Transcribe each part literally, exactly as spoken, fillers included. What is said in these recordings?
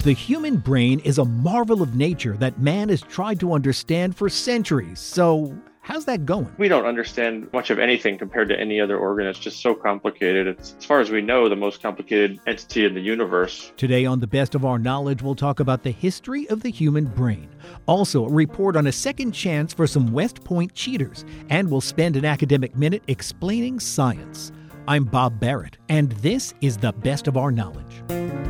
The human brain is a marvel of nature that man has tried to understand for centuries. So, how's that going? We don't understand much of anything compared to any other organ. It's just so complicated. It's, as far as we know, the most complicated entity in the universe. Today on The Best of Our Knowledge, we'll talk about the history of the human brain. Also, a report on a second chance for some West Point cheaters. And we'll spend an academic minute explaining science. I'm Bob Barrett, and this is The Best of Our Knowledge.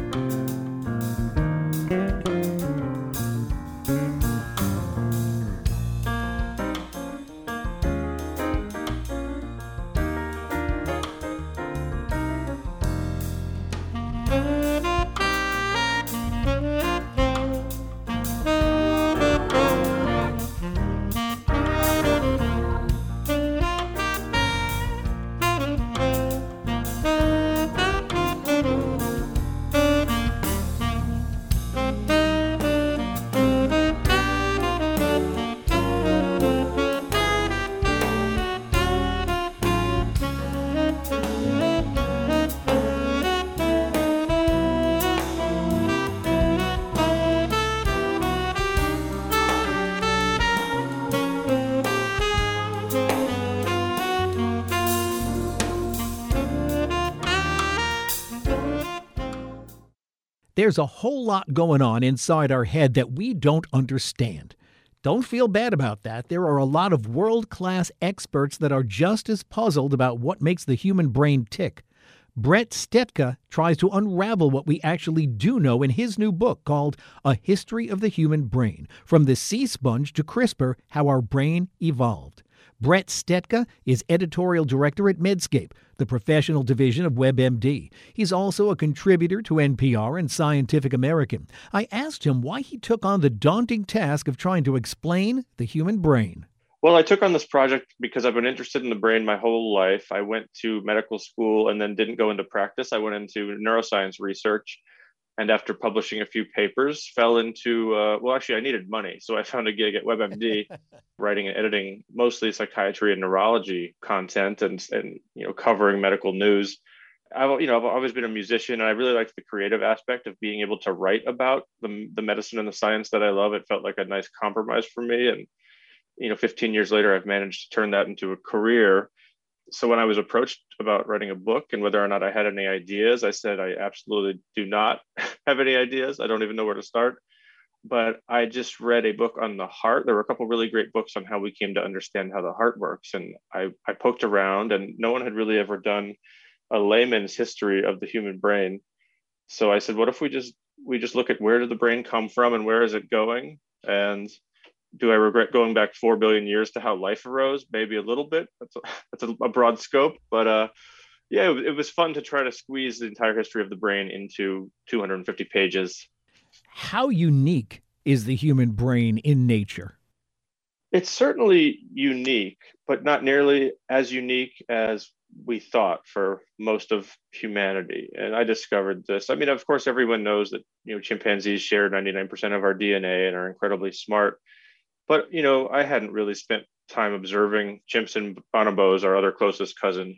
There's a whole lot going on inside our head that we don't understand. Don't feel bad about that. There are a lot of world-class experts that are just as puzzled about what makes the human brain tick. Brett Stetka tries to unravel what we actually do know in his new book called A History of the Human Brain, From the Sea Sponge to CRISPR, How Our Brain Evolved. Brett Stetka is editorial director at Medscape, the professional division of WebMD. He's also a contributor to N P R and Scientific American. I asked him why he took on the daunting task of trying to explain the human brain. Well, I took on this project because I've been interested in the brain my whole life. I went to medical school and then didn't go into practice. I went into neuroscience research. And after publishing a few papers, fell into, uh, well, actually, I needed money. So I found a gig at WebMD, writing and editing mostly psychiatry and neurology content and, and you know, covering medical news. I've, you know, I've always been a musician, and I really liked the creative aspect of being able to write about the, the medicine and the science that I love. It felt like a nice compromise for me. And, you know, fifteen years later, I've managed to turn that into a career. So when I was approached about writing a book and whether or not I had any ideas, I said, I absolutely do not have any ideas. I don't even know where to start. But I just read a book on the heart. There were a couple really great books on how we came to understand how the heart works. And I, I poked around, and no one had really ever done a layman's history of the human brain. So I said, what if we just we just look at where did the brain come from and where is it going? And do I regret going back four billion years to how life arose? Maybe a little bit. That's a, that's a, a broad scope. But uh, yeah, it, it was fun to try to squeeze the entire history of the brain into two hundred fifty pages. How unique is the human brain in nature? It's certainly unique, but not nearly as unique as we thought for most of humanity. And I discovered this. I mean, of course, everyone knows that, you know, chimpanzees share ninety-nine percent of our D N A and are incredibly smart. But, you know, I hadn't really spent time observing chimps and bonobos, our other closest cousin.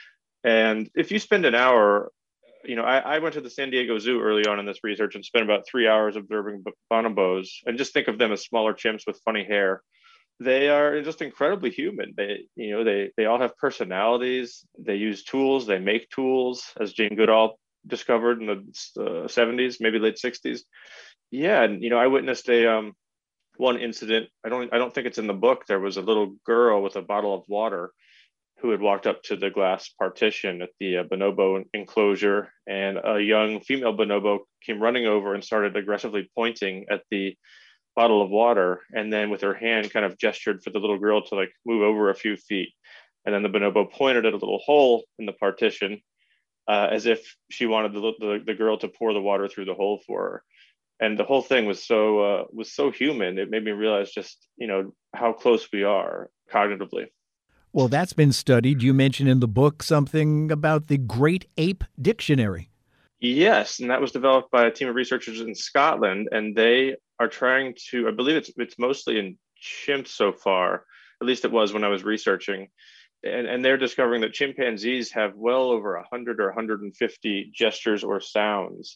And if you spend an hour, you know, I, I went to the San Diego Zoo early on in this research and spent about three hours observing bonobos, and just think of them as smaller chimps with funny hair. They are just incredibly human. They, you know, they they all have personalities. They use tools. They make tools, as Jane Goodall discovered in the uh, seventies, maybe late sixties. Yeah, and you know, I witnessed a um. one incident. I don't I don't think it's in the book. There was a little girl with a bottle of water who had walked up to the glass partition at the uh, bonobo enclosure, and a young female bonobo came running over and started aggressively pointing at the bottle of water, and then with her hand kind of gestured for the little girl to like move over a few feet. And then the bonobo pointed at a little hole in the partition uh, as if she wanted the, the the girl to pour the water through the hole for her. And the whole thing was so uh, was so human. It made me realize just, you know, how close we are cognitively. Well, that's been studied. You mentioned in the book something about the Great Ape Dictionary. Yes, and that was developed by a team of researchers in Scotland, and they are trying to, I believe it's it's mostly in chimps so far, at least it was when I was researching, and, and they're discovering that chimpanzees have well over one hundred or one hundred fifty gestures or sounds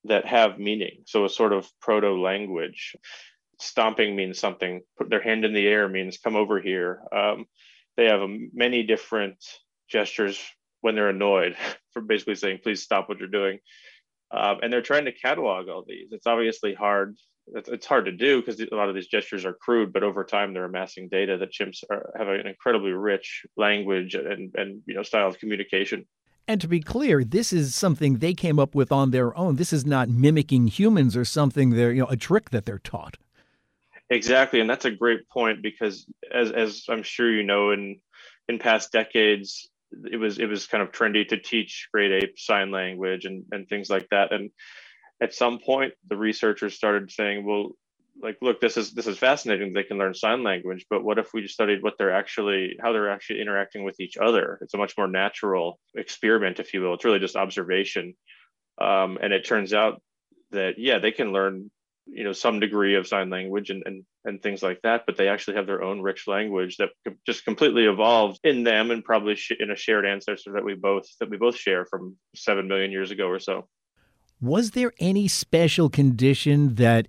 that have meaning. So a sort of proto language. Stomping means something. Put their hand in the air means come over here. Um, they have a, many different gestures when they're annoyed for basically saying, please stop what you're doing. Um, and they're trying to catalog all these. It's obviously hard. It's, it's hard to do because a lot of these gestures are crude, but over time they're amassing data that chimps are, have an incredibly rich language and, and you know style of communication. And to be clear, this is something they came up with on their own. This is not mimicking humans or something they're, you know, a trick that they're taught. Exactly. And that's a great point because as as I'm sure you know, in in past decades, it was it was kind of trendy to teach great ape sign language and, and things like that. And at some point the researchers started saying, well, like, look, this is this is fascinating. They can learn sign language, but what if we just studied what they're actually how they're actually interacting with each other? It's a much more natural experiment, if you will. It's really just observation. Um, and it turns out that, yeah, they can learn, you know, some degree of sign language and, and, and things like that, but they actually have their own rich language that just completely evolved in them and probably sh- in a shared ancestor that we both, that we both share from seven million years ago or so. Was there any special condition that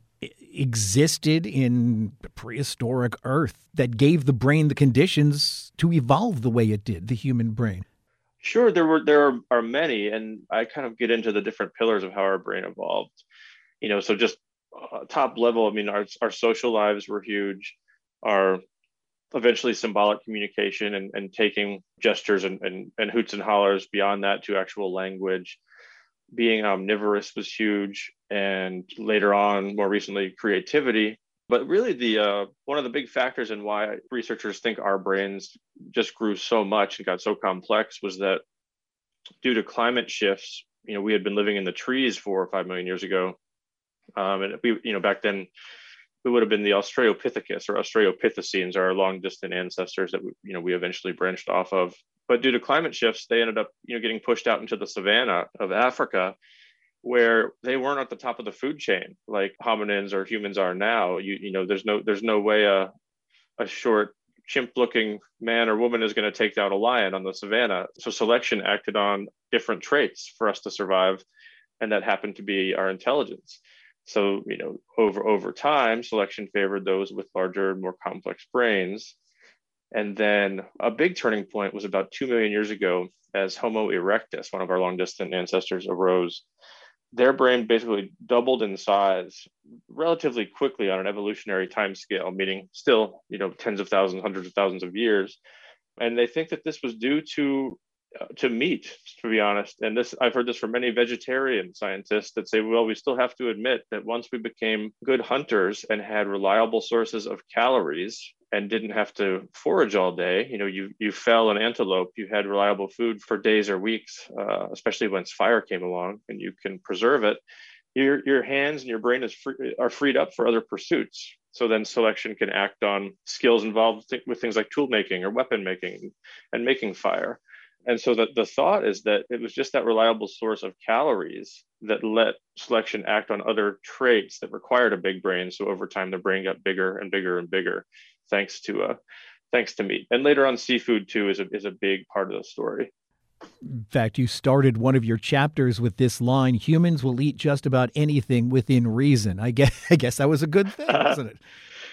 existed in prehistoric Earth that gave the brain the conditions to evolve the way it did, the human brain? Sure, there were there are, are many, and I kind of get into the different pillars of how our brain evolved. You know, so just uh, top level, I mean, our our social lives were huge. Our eventually symbolic communication and, and taking gestures and, and, and hoots and hollers beyond that to actual language. Being omnivorous was huge, and later on, more recently, creativity. But really, the uh, one of the big factors in why researchers think our brains just grew so much and got so complex was that due to climate shifts, you know, we had been living in the trees four or five million years ago, um, and we, you know, back then we would have been the Australopithecus or Australopithecines, our long distant ancestors that we, you know, we eventually branched off of. But due to climate shifts, they ended up, you know, getting pushed out into the savanna of Africa, where they weren't at the top of the food chain like hominins or humans are now. You, you know, there's no there's no way a a short chimp-looking man or woman is going to take down a lion on the savanna. So selection acted on different traits for us to survive, and that happened to be our intelligence. So, you know, over over time, selection favored those with larger, more complex brains. And then a big turning point was about two million years ago as Homo erectus, one of our long distant ancestors, arose. Their brain basically doubled in size relatively quickly on an evolutionary time scale, meaning still, you know, tens of thousands, hundreds of thousands of years. And they think that this was due to uh, to meat, to be honest. And this, I've heard this from many vegetarian scientists that say, well, we still have to admit that once we became good hunters and had reliable sources of calories and didn't have to forage all day, you know, you you fell an antelope, you had reliable food for days or weeks, uh, especially once fire came along and you can preserve it. Your your hands and your brain is free, are freed up for other pursuits. So then selection can act on skills involved th- with things like tool making or weapon making and making fire. And so the, the thought is that it was just that reliable source of calories that let selection act on other traits that required a big brain. So over time, the brain got bigger and bigger and bigger, thanks to uh, thanks to meat. And later on, seafood too is a is a big part of the story. In fact, you started one of your chapters with this line: "Humans will eat just about anything within reason." I guess I guess that was a good thing, wasn't it?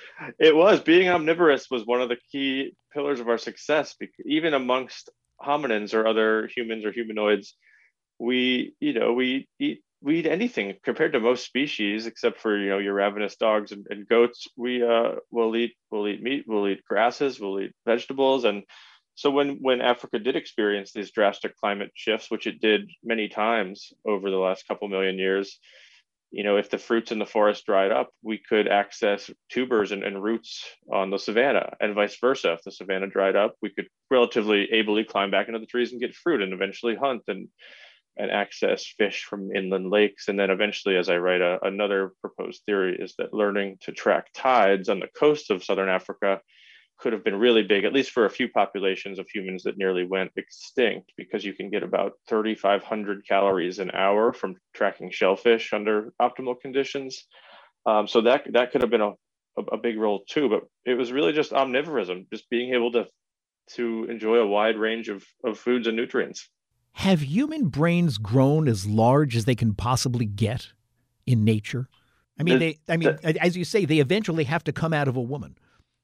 It was. Being omnivorous was one of the key pillars of our success, because even amongst hominins or other humans or humanoids, we, you know, we eat we eat anything compared to most species, except for, you know, your ravenous dogs and, and goats. We uh will eat we'll eat meat, we'll eat grasses, we'll eat vegetables. And so when when Africa did experience these drastic climate shifts, which it did many times over the last couple million years, you know, if the fruits in the forest dried up, we could access tubers and, and roots on the savanna, and vice versa. If the savanna dried up, we could relatively ably climb back into the trees and get fruit and eventually hunt and and access fish from inland lakes. And then eventually, as I write, a, another proposed theory is that learning to track tides on the coast of southern Africa could have been really big, at least for a few populations of humans that nearly went extinct, because you can get about thirty-five hundred calories an hour from tracking shellfish under optimal conditions. Um, so that that could have been a, a, a big role too. But it was really just omnivorism, just being able to to enjoy a wide range of, of foods and nutrients. Have human brains grown as large as they can possibly get? in nature? I mean, The, they. I mean, the, as you say, they eventually have to come out of a woman.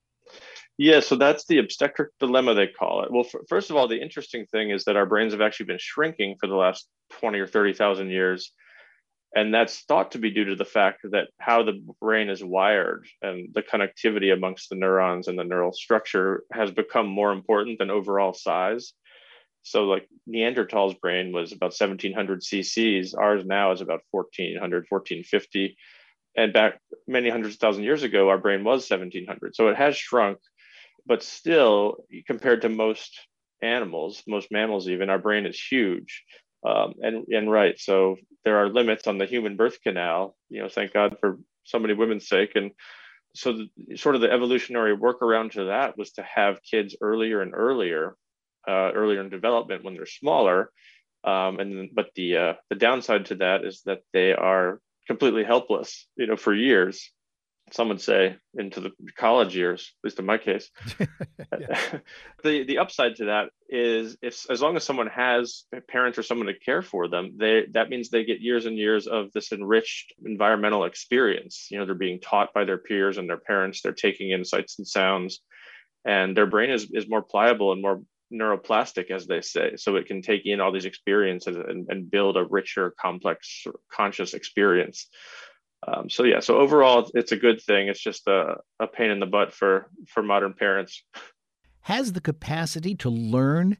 yeah, so that's the obstetric dilemma, they call it. Well, f- first of all, the interesting thing is that our brains have actually been shrinking for the last twenty or thirty thousand years. And that's thought to be due to the fact that how the brain is wired and the connectivity amongst the neurons and the neural structure has become more important than overall size. So, like Neanderthals' brain was about seventeen hundred cc's, ours now is about fourteen hundred, fourteen fifty. And back many hundreds of thousand years ago, our brain was seventeen hundred. So it has shrunk, but still, compared to most animals, most mammals, even, our brain is huge. Um, and and right, so there are limits on the human birth canal. You know, thank God for so many women's sake. And so, the, sort of the evolutionary workaround to that was to have kids earlier and earlier, uh, earlier in development when they're smaller. Um, and then, but the uh, the downside to that is that they are completely helpless, you know, for years. Some would say into the college years, at least in my case. Yeah. the the upside to that is if as long as someone has parents or someone to care for them, they that means they get years and years of this enriched environmental experience. You know, they're being taught by their peers and their parents, they're taking in sights and sounds, and their brain is, is more pliable and more neuroplastic, as they say. So it can take in all these experiences and, and build a richer, complex, conscious experience. Um, so yeah, so overall, it's a good thing. It's just a, a pain in the butt for for modern parents. Has the capacity to learn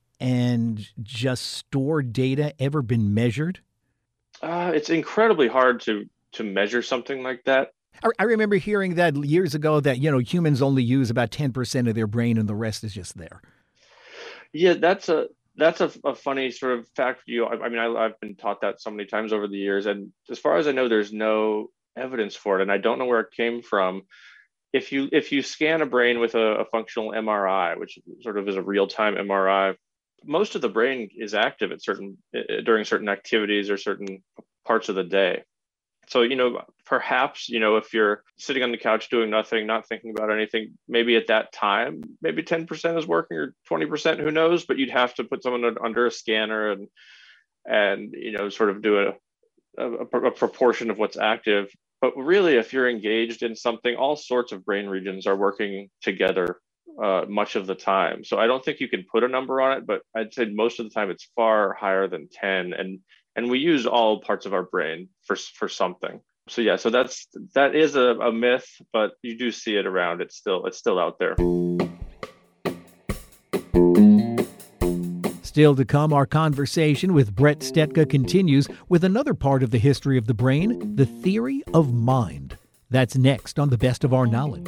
and just store data ever been measured? Uh, it's incredibly hard to to measure something like that. I, I remember hearing that years ago that, you know, humans only use about ten percent of their brain and the rest is just there. Yeah, that's a that's a, a funny sort of fact for you. I, I mean, I, I've been taught that so many times over the years, and as far as I know, there's no evidence for it, and I don't know where it came from. If you if you scan a brain with a, a functional M R I, which sort of is a real time M R I, most of the brain is active at certain during certain activities or certain parts of the day. So, you know, perhaps, you know, if you're sitting on the couch doing nothing, not thinking about anything, maybe at that time, maybe ten percent is working or twenty percent, who knows, but you'd have to put someone under a scanner and, and, you know, sort of do a, a, a proportion of what's active. But really, if you're engaged in something, all sorts of brain regions are working together uh, much of the time. So I don't think you can put a number on it, but I'd say most of the time it's far higher than ten. And and we use all parts of our brain for for something. So yeah, so that's that is a, a myth, but you do see it around. It's still it's still out there. Still to come, our conversation with Brett Stetka continues with another part of the history of the brain, the theory of mind. That's next on The Best of Our Knowledge.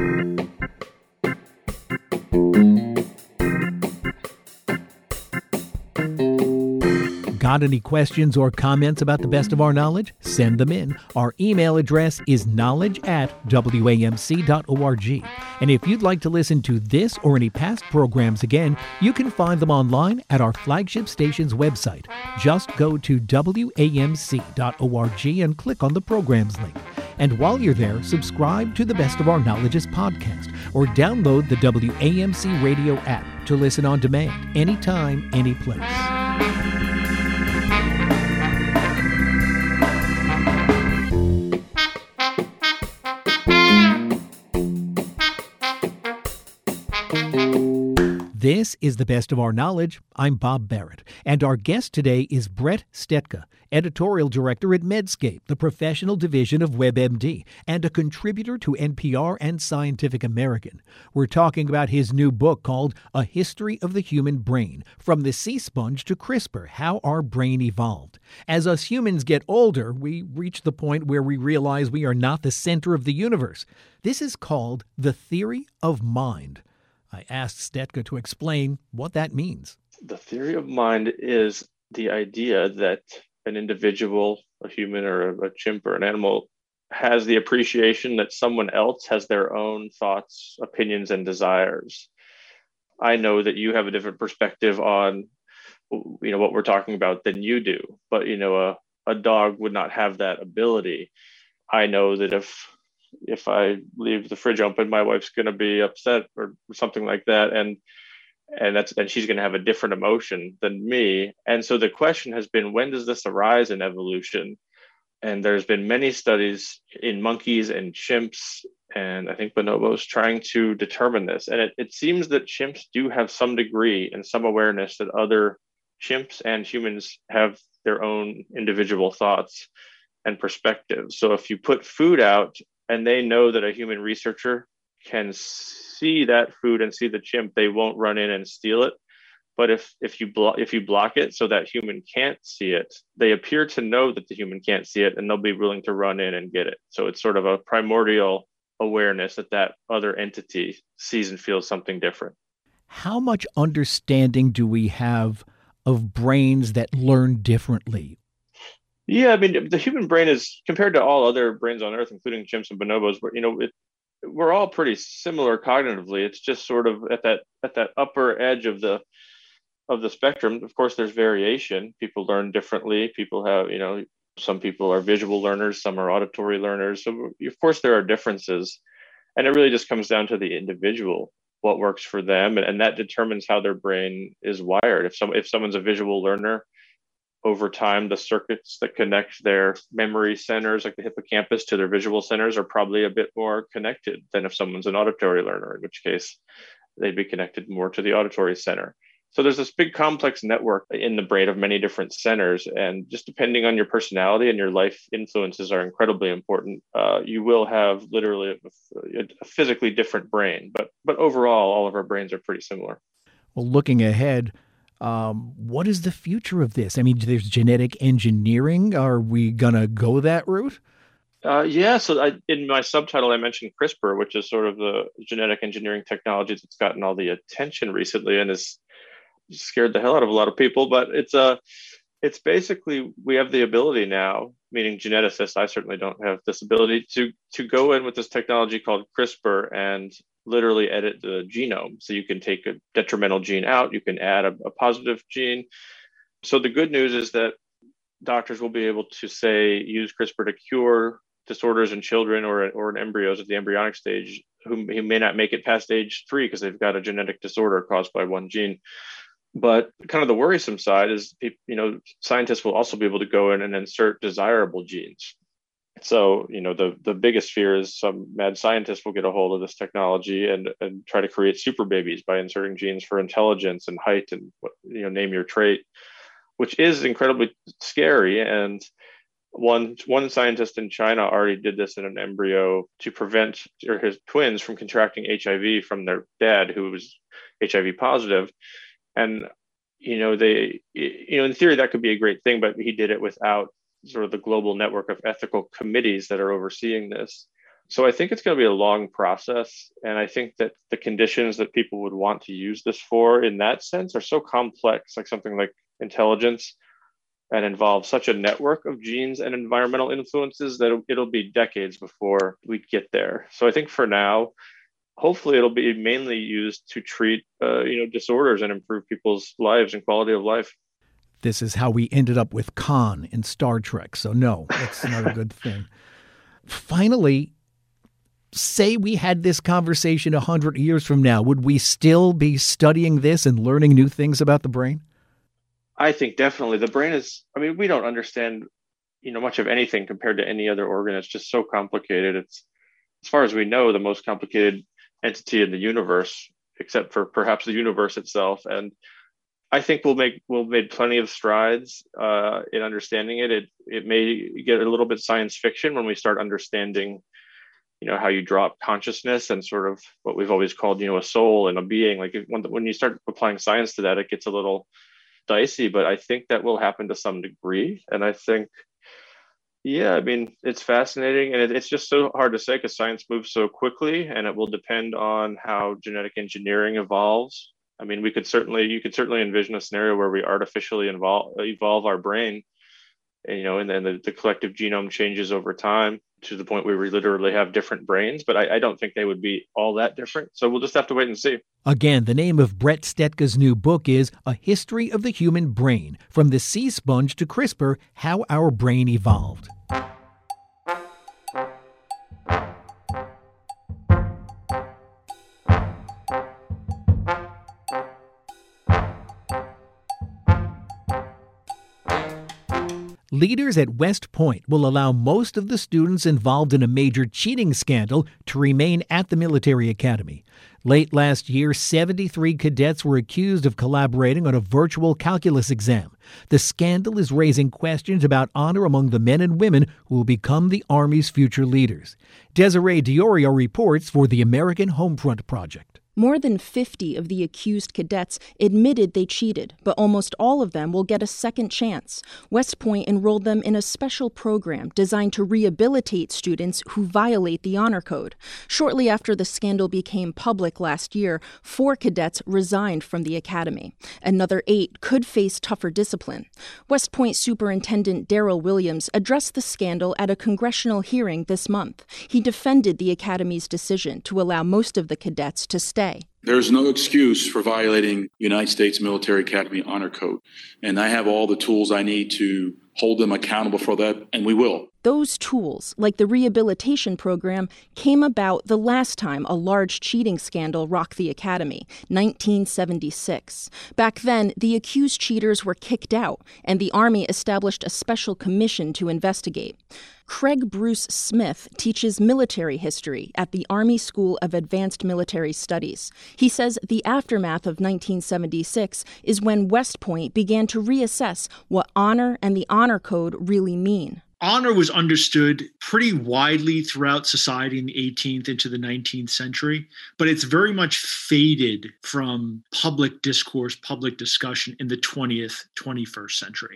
Got any questions or comments about The Best of Our Knowledge? Send them in. Our email address is knowledge at w a m c dot org. And if you'd like to listen to this or any past programs again, you can find them online at our flagship station's website. Just go to w a m c dot org and click on the programs link. And while you're there, subscribe to the Best of Our Knowledge's podcast or download the W A M C radio app to listen on demand, anytime, any place. This is The Best of Our Knowledge. I'm Bob Barrett, and our guest today is Brett Stetka, editorial director at Medscape, the professional division of WebMD, and a contributor to N P R and Scientific American. We're talking about his new book called A History of the Human Brain, From the Sea Sponge to CRISPR, How Our Brain Evolved. As us humans get older, we reach the point where we realize we are not the center of the universe. This is called the theory of mind. I asked Stetka to explain what that means. The theory of mind is the idea that an individual, a human or a, a chimp or an animal, has the appreciation that someone else has their own thoughts, opinions, and desires. I know that you have a different perspective on, you know, what we're talking about than you do, but, you know, a, a dog would not have that ability. I know that if if I leave the fridge open, my wife's going to be upset or something like that. And, and that's, and she's going to have a different emotion than me. And so the question has been, when does this arise in evolution? And there's been many studies in monkeys and chimps, and I think bonobos, trying to determine this. And it, it seems that chimps do have some degree and some awareness that other chimps and humans have their own individual thoughts and perspectives. So if you put food out and they know that a human researcher can see that food and see the chimp, they won't run in and steal it. But if if you block if you block it so that human can't see it, they appear to know that the human can't see it, and they'll be willing to run in and get it. So it's sort of a primordial awareness that that other entity sees and feels something different. How much understanding do we have of brains that learn differently? Yeah, I mean, the human brain is, compared to all other brains on Earth, including chimps and bonobos, where, you know, it, we're all pretty similar cognitively. It's just sort of at that at that upper edge of the of the spectrum. Of course, there's variation. People learn differently. People have, you know, some people are visual learners, some are auditory learners. So of course there are differences. And it really just comes down to the individual, what works for them. And, and that determines how their brain is wired. If some if someone's a visual learner, over time, the circuits that connect their memory centers, like the hippocampus, to their visual centers are probably a bit more connected than if someone's an auditory learner, in which case they'd be connected more to the auditory center. So there's this big complex network in the brain of many different centers. And just depending on your personality and your life influences are incredibly important. Uh, you will have literally a, a physically different brain. But, but overall, all of our brains are pretty similar. Well, looking ahead, um, what is the future of this? I mean, there's genetic engineering. Are we going to go that route? Uh, yeah, so I, in my subtitle, I mentioned CRISPR, which is sort of the genetic engineering technology that's gotten all the attention recently and is scared the hell out of a lot of people. But it's a, uh, it's basically, we have the ability now, meaning geneticists, I certainly don't have this ability, to to go in with this technology called CRISPR and literally edit the genome. So you can take a detrimental gene out, you can add a, a positive gene. So the good news is that doctors will be able to, say, use CRISPR to cure disorders in children or, or in embryos at the embryonic stage who, who may not make it past age three because they've got a genetic disorder caused by one gene. But kind of the worrisome side is, you know, scientists will also be able to go in and insert desirable genes. So, you know, the, the biggest fear is some mad scientist will get a hold of this technology and, and try to create super babies by inserting genes for intelligence and height and, you know, name your trait, which is incredibly scary. And one one scientist in China already did this in an embryo to prevent or his twins from contracting H I V from their dad, who was H I V positive. And, you know, they, you know, in theory, that could be a great thing, but he did it without sort of the global network of ethical committees that are overseeing this. So I think it's going to be a long process. And I think that the conditions that people would want to use this for in that sense are so complex, like something like intelligence, and involve such a network of genes and environmental influences that it'll, it'll be decades before we get there. So I think for now, hopefully it'll be mainly used to treat, uh, you know, disorders and improve people's lives and quality of life. This is how we ended up with Khan in Star Trek. So no, that's not a good thing. Finally, say we had this conversation a hundred years from now, would we still be studying this and learning new things about the brain? I think definitely. The brain is, I mean, we don't understand, you know, much of anything compared to any other organ. It's just so complicated. It's, as far as we know, the most complicated entity in the universe, except for perhaps the universe itself. And I think we'll make we'll made plenty of strides uh, in understanding it. It it may get a little bit science fiction when we start understanding, you know, how you drop consciousness and sort of what we've always called, you know, a soul and a being. Like when when you start applying science to that, it gets a little dicey. But I think that will happen to some degree. And I think, yeah, I mean, it's fascinating, and it, it's just so hard to say because science moves so quickly, and it will depend on how genetic engineering evolves. I mean, we could certainly, you could certainly envision a scenario where we artificially involve, evolve our brain, and, you know, and then the, the collective genome changes over time to the point where we literally have different brains. But I, I don't think they would be all that different. So we'll just have to wait and see. Again, the name of Brett Stetka's new book is A History of the Human Brain, From the Sea Sponge to CRISPR, How Our Brain Evolved. Leaders at West Point will allow most of the students involved in a major cheating scandal to remain at the military academy. Late last year, seventy-three cadets were accused of collaborating on a virtual calculus exam. The scandal is raising questions about honor among the men and women who will become the Army's future leaders. Desiree Diorio reports for the American Homefront Project. More than fifty of the accused cadets admitted they cheated, but almost all of them will get a second chance. West Point enrolled them in a special program designed to rehabilitate students who violate the honor code. Shortly after the scandal became public last year, four cadets resigned from the academy. Another eight could face tougher discipline. West Point Superintendent Daryl Williams addressed the scandal at a congressional hearing this month. He defended the academy's decision to allow most of the cadets to stay. There's no excuse for violating United States Military Academy Honor Code, and I have all the tools I need to hold them accountable for that, and we will. Those tools, like the rehabilitation program, came about the last time a large cheating scandal rocked the academy, nineteen seventy-six. Back then, the accused cheaters were kicked out, and the Army established a special commission to investigate. Craig Bruce Smith teaches military history at the Army School of Advanced Military Studies. He says the aftermath of nineteen seventy-six is when West Point began to reassess what honor and the honor code really mean. Honor was understood pretty widely throughout society in the eighteenth into the nineteenth century, but it's very much faded from public discourse, public discussion in the twentieth, twenty-first century.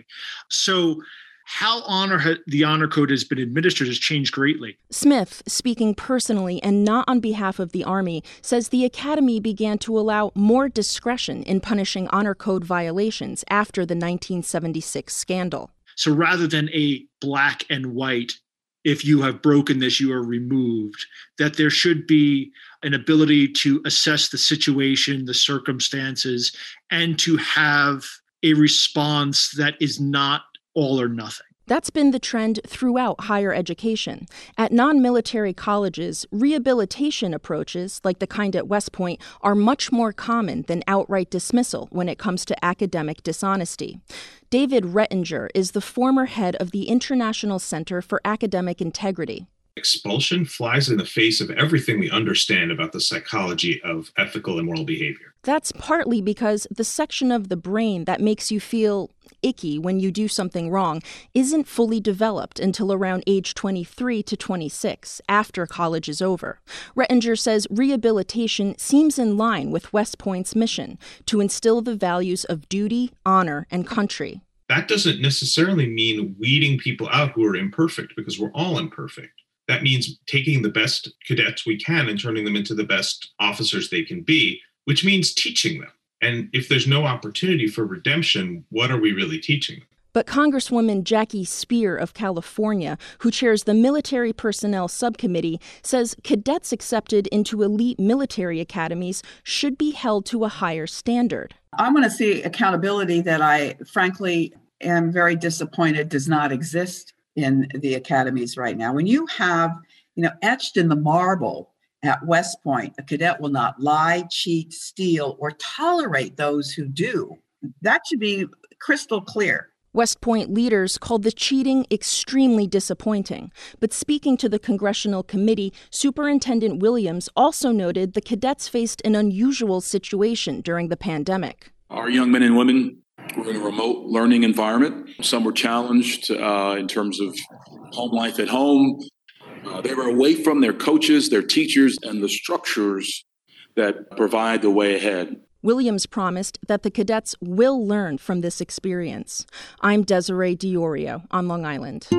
So how honor ha- the honor code has been administered has changed greatly. Smith, speaking personally and not on behalf of the Army, says the Academy began to allow more discretion in punishing honor code violations after the nineteen seventy-six scandal. So rather than a black and white, if you have broken this, you are removed, that there should be an ability to assess the situation, the circumstances, and to have a response that is not all or nothing. That's been the trend throughout higher education. At non-military colleges, rehabilitation approaches, like the kind at West Point, are much more common than outright dismissal when it comes to academic dishonesty. David Rettinger is the former head of the International Center for Academic Integrity. Expulsion flies in the face of everything we understand about the psychology of ethical and moral behavior. That's partly because the section of the brain that makes you feel icky when you do something wrong isn't fully developed until around age twenty-three to twenty-six, after college is over. Rettinger says rehabilitation seems in line with West Point's mission to instill the values of duty, honor, and country. That doesn't necessarily mean weeding people out who are imperfect, because we're all imperfect. That means taking the best cadets we can and turning them into the best officers they can be, which means teaching them. And if there's no opportunity for redemption, what are we really teaching them? But Congresswoman Jackie Speer of California, who chairs the Military Personnel Subcommittee, says cadets accepted into elite military academies should be held to a higher standard. I want to see accountability that I, frankly, am very disappointed does not exist in the academies right now. When you have, you know, etched in the marble at West Point, a cadet will not lie, cheat, steal, or tolerate those who do. That should be crystal clear. West Point leaders called the cheating extremely disappointing. But speaking to the congressional committee, Superintendent Williams also noted the cadets faced an unusual situation during the pandemic. Our young men and women were in a remote learning environment. Some were challenged uh, in terms of home life at home. Uh, they were away from their coaches, their teachers, and the structures that provide the way ahead. Williams promised that the cadets will learn from this experience. I'm Desiree Diorio on Long Island.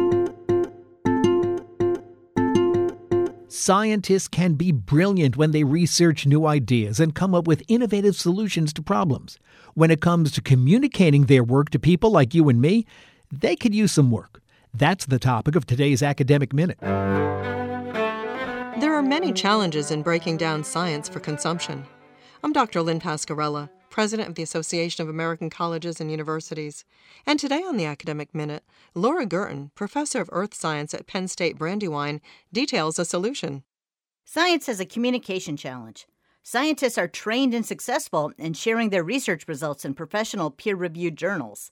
Scientists can be brilliant when they research new ideas and come up with innovative solutions to problems. When it comes to communicating their work to people like you and me, they could use some work. That's the topic of today's Academic Minute. There are many challenges in breaking down science for consumption. I'm Doctor Lynn Pascarella, President of the Association of American Colleges and Universities. And today on the Academic Minute, Laura Gurton, Professor of Earth Science at Penn State Brandywine, details a solution. Science is a communication challenge. Scientists are trained and successful in sharing their research results in professional peer-reviewed journals.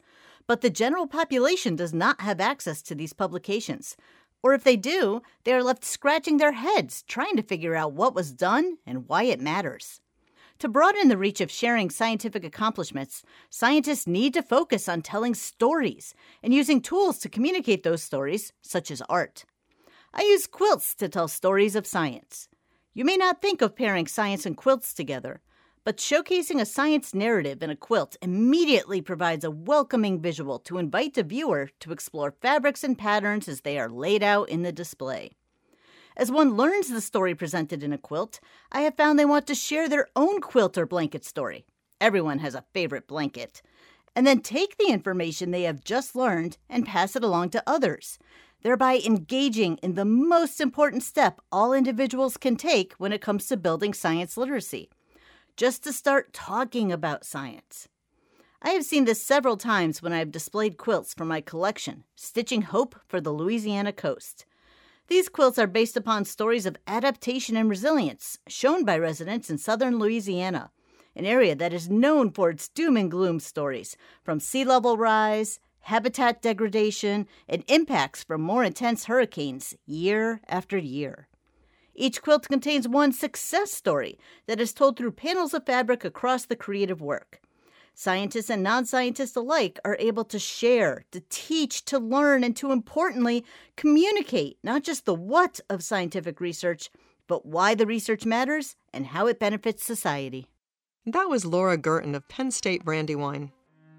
But the general population does not have access to these publications. Or if they do, they are left scratching their heads trying to figure out what was done and why it matters. To broaden the reach of sharing scientific accomplishments, scientists need to focus on telling stories and using tools to communicate those stories, such as art. I use quilts to tell stories of science. You may not think of pairing science and quilts together, but showcasing a science narrative in a quilt immediately provides a welcoming visual to invite the viewer to explore fabrics and patterns as they are laid out in the display. As one learns the story presented in a quilt, I have found they want to share their own quilt or blanket story. Everyone has a favorite blanket. And then take the information they have just learned and pass it along to others, thereby engaging in the most important step all individuals can take when it comes to building science literacy, just to start talking about science. I have seen this several times when I have displayed quilts from my collection, Stitching Hope for the Louisiana Coast. These quilts are based upon stories of adaptation and resilience shown by residents in southern Louisiana, an area that is known for its doom and gloom stories, from sea level rise, habitat degradation, and impacts from more intense hurricanes year after year. Each quilt contains one success story that is told through panels of fabric across the creative work. Scientists and non-scientists alike are able to share, to teach, to learn, and to, importantly, communicate not just the what of scientific research, but why the research matters and how it benefits society. That was Laura Gurton of Penn State Brandywine.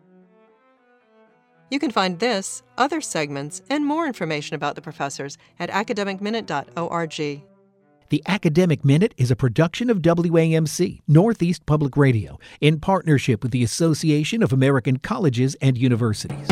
You can find this, other segments, and more information about the professors at academic minute dot org. The Academic Minute is a production of W A M C, Northeast Public Radio, in partnership with the Association of American Colleges and Universities.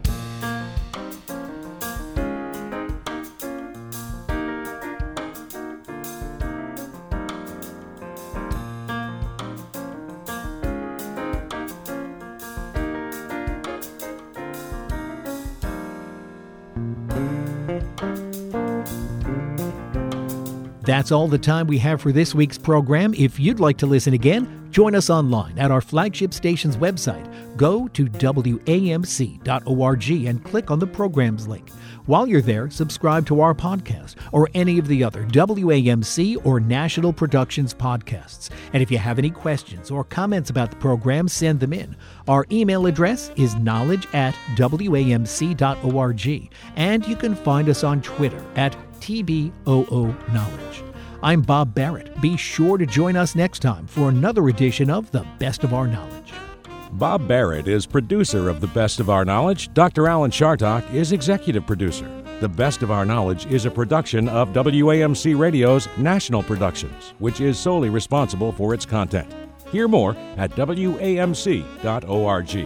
That's all the time we have for this week's program. If you'd like to listen again, join us online at our flagship station's website. Go to W A M C dot org and click on the programs link. While you're there, subscribe to our podcast or any of the other W A M C or National Productions podcasts. And if you have any questions or comments about the program, send them in. Our email address is knowledge at W A M C dot org. And you can find us on Twitter at T B O O Knowledge. I'm Bob Barrett. Be sure to join us next time for another edition of The Best of Our Knowledge. Bob Barrett is producer of The Best of Our Knowledge. Doctor Alan Chartock is executive producer. The Best of Our Knowledge is a production of W A M C Radio's National Productions, which is solely responsible for its content. Hear more at W A M C dot org.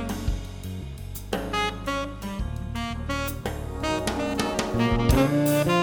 Thank you.